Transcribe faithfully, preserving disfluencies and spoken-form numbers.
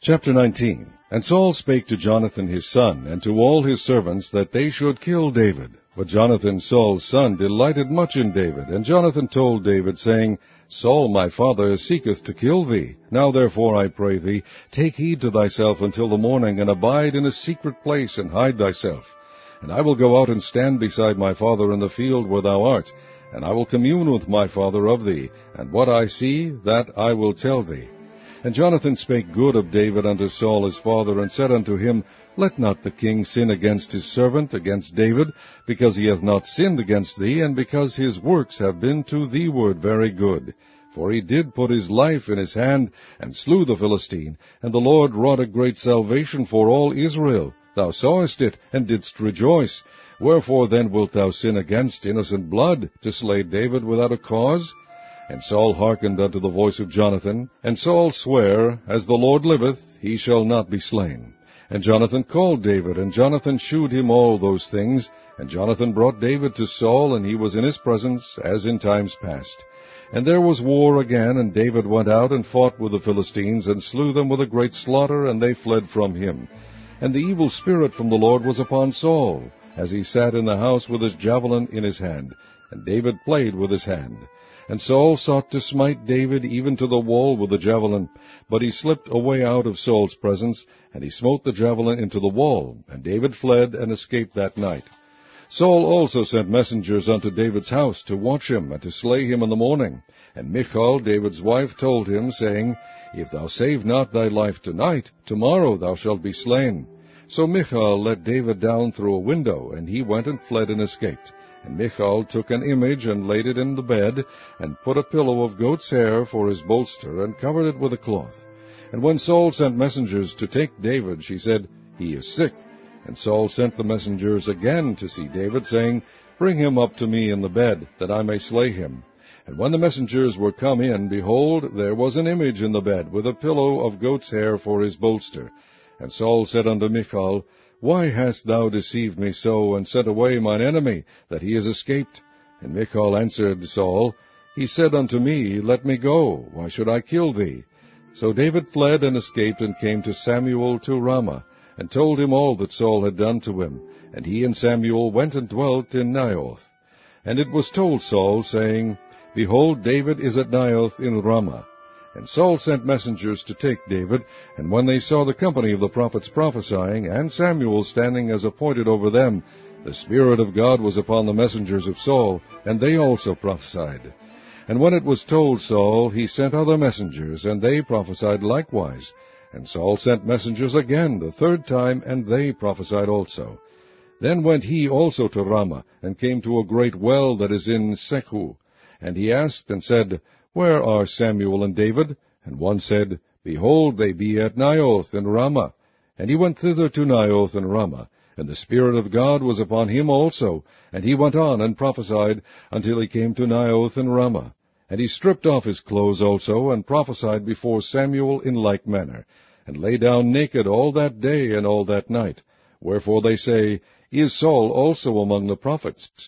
Chapter nineteen. And Saul spake to Jonathan his son, and to all his servants, that they should kill David. But Jonathan Saul's son delighted much in David. And Jonathan told David, saying, Saul my father seeketh to kill thee. Now therefore, I pray thee, take heed to thyself until the morning, and abide in a secret place, and hide thyself. And I will go out and stand beside my father in the field where thou art, and I will commune with my father of thee, and what I see, that I will tell thee. And Jonathan spake good of David unto Saul his father, and said unto him, Let not the king sin against his servant, against David, because he hath not sinned against thee, and because his works have been to thee ward very good. For he did put his life in his hand, and slew the Philistine, and the Lord wrought a great salvation for all Israel. Thou sawest it, and didst rejoice. Wherefore then wilt thou sin against innocent blood, to slay David without a cause? And Saul hearkened unto the voice of Jonathan. And Saul sware, As the Lord liveth, he shall not be slain. And Jonathan called David, and Jonathan shewed him all those things. And Jonathan brought David to Saul, and he was in his presence, as in times past. And there was war again, and David went out and fought with the Philistines, and slew them with a great slaughter, and they fled from him. And the evil spirit from the Lord was upon Saul, as he sat in the house with his javelin in his hand. And David played with his hand. And Saul sought to smite David even to the wall with the javelin. But he slipped away out of Saul's presence, and he smote the javelin into the wall. And David fled and escaped that night. Saul also sent messengers unto David's house to watch him, and to slay him in the morning. And Michal, David's wife, told him, saying, If thou save not thy life tonight, tomorrow thou shalt be slain. So Michal let David down through a window, and he went and fled and escaped. And Michal took an image, and laid it in the bed, and put a pillow of goat's hair for his bolster, and covered it with a cloth. And when Saul sent messengers to take David, she said, He is sick. And Saul sent the messengers again to see David, saying, Bring him up to me in the bed, that I may slay him. And when the messengers were come in, behold, there was an image in the bed, with a pillow of goat's hair for his bolster. And Saul said unto Michal, Why hast thou deceived me so, and sent away mine enemy, that he is escaped? And Michal answered Saul, He said unto me, Let me go, why should I kill thee? So David fled and escaped, and came to Samuel to Ramah, and told him all that Saul had done to him. And he and Samuel went and dwelt in Naioth. And it was told Saul, saying, Behold, David is at Naioth in Ramah. And Saul sent messengers to take David, and when they saw the company of the prophets prophesying, and Samuel standing as appointed over them, the Spirit of God was upon the messengers of Saul, and they also prophesied. And when it was told Saul, he sent other messengers, and they prophesied likewise. And Saul sent messengers again the third time, and they prophesied also. Then went he also to Ramah, and came to a great well that is in Sechu. And he asked and said, Where are Samuel and David? And one said, Behold, they be at Naioth in Ramah. And he went thither to Naioth in Ramah, and the Spirit of God was upon him also. And he went on and prophesied until he came to Naioth in Ramah. And he stripped off his clothes also, and prophesied before Samuel in like manner, and lay down naked all that day and all that night. Wherefore they say, Is Saul also among the prophets?